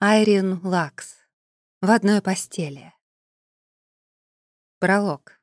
Айрин Лакс. В одной постели. Пролог.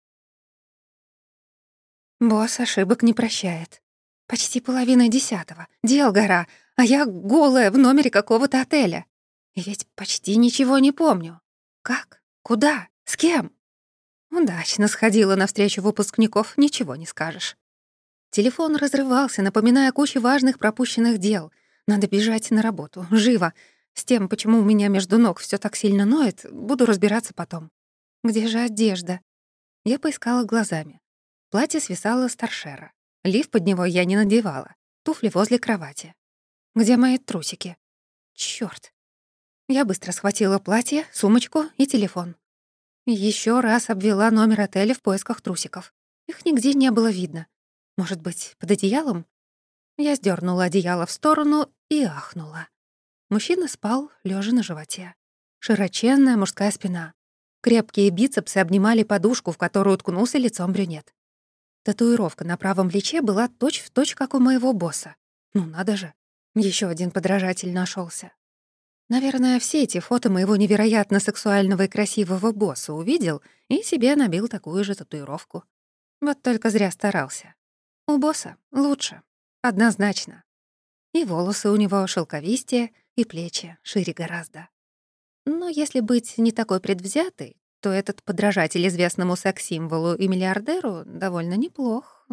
Босс ошибок не прощает. Почти 9:30. Дел гора, а я голая в номере какого-то отеля. И ведь почти ничего не помню. Как? Куда? С кем? Удачно сходила на встречу выпускников, ничего не скажешь. Телефон разрывался, напоминая кучу важных пропущенных дел. Надо бежать на работу. Живо. С тем, почему у меня между ног всё так сильно ноет, буду разбираться потом. Где же одежда? Я поискала глазами. Платье свисало с торшера. Лиф под него я не надевала. Туфли возле кровати. Где мои трусики? Чёрт. Я быстро схватила платье, сумочку и телефон. Ещё раз обвела номер отеля в поисках трусиков. Их нигде не было видно. Может быть, под одеялом? Я сдёрнула одеяло в сторону и ахнула. Мужчина спал, лёжа на животе. Широченная мужская спина. Крепкие бицепсы обнимали подушку, в которую уткнулся лицом брюнет. Татуировка на правом плече была точь-в-точь, как у моего босса. Ну надо же, ещё один подражатель нашёлся. Наверное, все эти фото моего невероятно сексуального и красивого босса увидел и себе набил такую же татуировку. Вот только зря старался. У босса лучше. Однозначно. И волосы у него шелковистее, и плечи шире гораздо. Но если быть не такой предвзятой, то этот подражатель известному секс-символу и миллиардеру довольно неплох.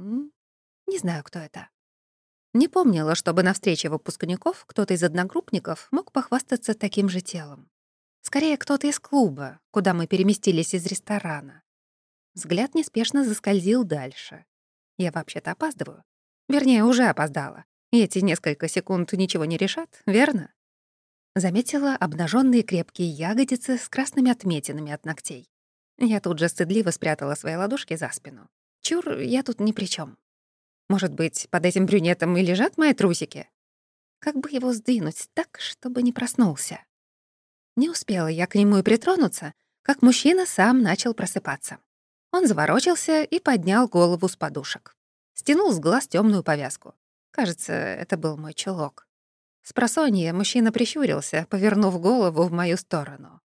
Не знаю, кто это. Не помнила, чтобы на встрече выпускников кто-то из одногруппников мог похвастаться таким же телом. Скорее, кто-то из клуба, куда мы переместились из ресторана. Взгляд неспешно заскользил дальше. Я вообще-то опаздываю. Вернее, уже опоздала. И эти несколько секунд ничего не решат, верно? Заметила обнажённые крепкие ягодицы с красными отметинами от ногтей. Я тут же стыдливо спрятала свои ладошки за спину. Чур, я тут ни при чём. Может быть, под этим брюнетом и лежат мои трусики? Как бы его сдвинуть так, чтобы не проснулся? Не успела я к нему и притронуться, как мужчина сам начал просыпаться. Он заворочился и поднял голову с подушек. Стянул с глаз тёмную повязку. Кажется, это был мой чулок. Спросонья мужчина прищурился, повернув голову в мою сторону.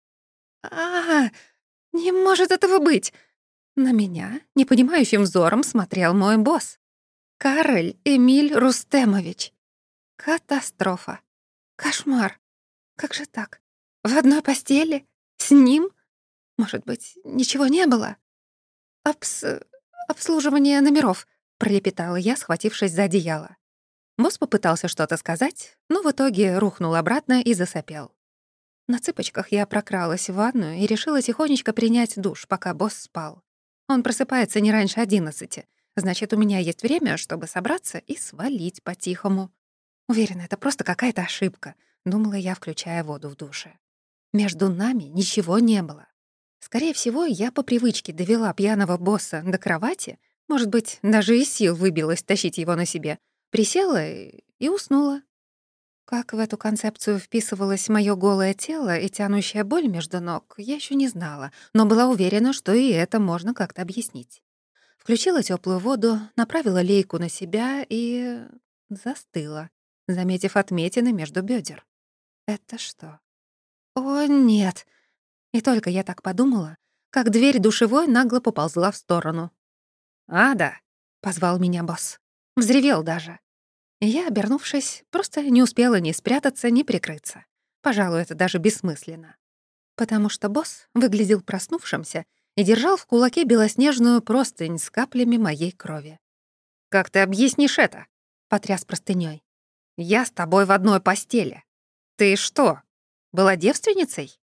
Не может этого быть!» На меня непонимающим взором смотрел мой босс. Кароль Эмиль Рустемович. Катастрофа. Кошмар. Как же так? В одной постели? С ним? Может быть, ничего не было? Обслуживание номеров», — пролепетала я, схватившись за одеяло. Босс попытался что-то сказать, но в итоге рухнул обратно и засопел. На цыпочках я прокралась в ванную и решила тихонечко принять душ, пока босс спал. Он просыпается не раньше 11, значит, у меня есть время, чтобы собраться и свалить по-тихому. Уверена, это просто какая-то ошибка, думала я, включая воду в душе. Между нами ничего не было. Скорее всего, я по привычке довела пьяного босса до кровати, может быть, даже из сил выбилась тащить его на себе, присела и уснула. Как в эту концепцию вписывалось моё голое тело и тянущая боль между ног, я ещё не знала, но была уверена, что и это можно как-то объяснить. Включила тёплую воду, направила лейку на себя и застыла, заметив отметины между бёдер. Это что? О, нет! И только я так подумала, как дверь душевой нагло поползла в сторону. «Ада!» — позвал меня босс. Взревел даже. Я, обернувшись, просто не успела ни спрятаться, ни прикрыться. Пожалуй, это даже бессмысленно. Потому что босс выглядел проснувшимся и держал в кулаке белоснежную простынь с каплями моей крови. «Как ты объяснишь это?» — потряс простынёй. «Я с тобой в одной постели. Ты что, была девственницей?»